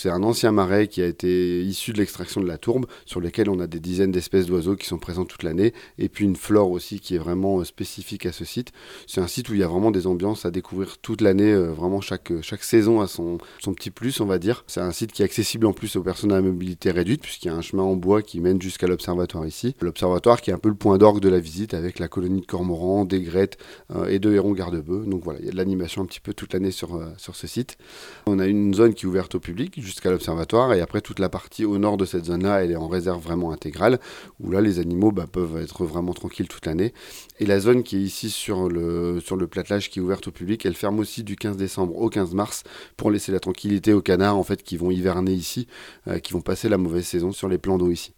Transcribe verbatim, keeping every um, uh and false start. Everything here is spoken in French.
C'est un ancien marais qui a été issu de l'extraction de la tourbe, sur lequel on a des dizaines d'espèces d'oiseaux qui sont présents toute l'année, et puis une flore aussi qui est vraiment euh, spécifique à ce site. C'est un site où il y a vraiment des ambiances à découvrir toute l'année, euh, vraiment chaque, chaque saison a son, son petit plus, on va dire. C'est un site qui est accessible en plus aux personnes à mobilité réduite, puisqu'il y a un chemin en bois qui mène jusqu'à l'observatoire ici. L'observatoire qui est un peu le point d'orgue de la visite, avec la colonie de cormorans, d'aigrettes euh, et de hérons garde-bœufs. Donc voilà, il y a de l'animation un petit peu toute l'année sur, euh, sur ce site. On a une zone qui est ouverte au public, jusqu'à l'observatoire, et après toute la partie au nord de cette zone-là, elle est en réserve vraiment intégrale, où là les animaux bah, peuvent être vraiment tranquilles toute l'année. Et la zone qui est ici sur le, sur le platelage qui est ouverte au public, elle ferme aussi du quinze décembre au quinze mars pour laisser la tranquillité aux canards en fait qui vont hiverner ici, euh, qui vont passer la mauvaise saison sur les plans d'eau ici.